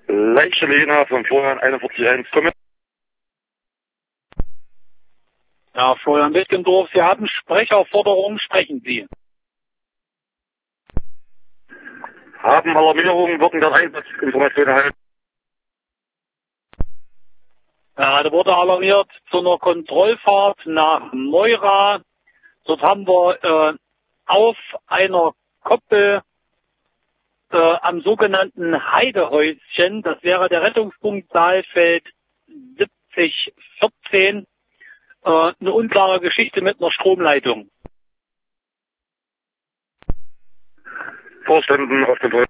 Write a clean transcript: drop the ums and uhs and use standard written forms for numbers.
Leiche Lena von Florian 41.1. Komm mit. Ja, Florian Wittgendorf, Sie haben Sprecherforderung, sprechen Sie. Haben Alarmierungen, würden dann Einsatzinformationen erhalten. Ja, da wurde alarmiert zu einer Kontrollfahrt nach Moira. Dort haben wir auf einer Koppel am sogenannten Heidehäuschen, das wäre der Rettungspunkt Saalfeld 7014, eine unklare Geschichte mit einer Stromleitung. Vorständen auf Kontrolle.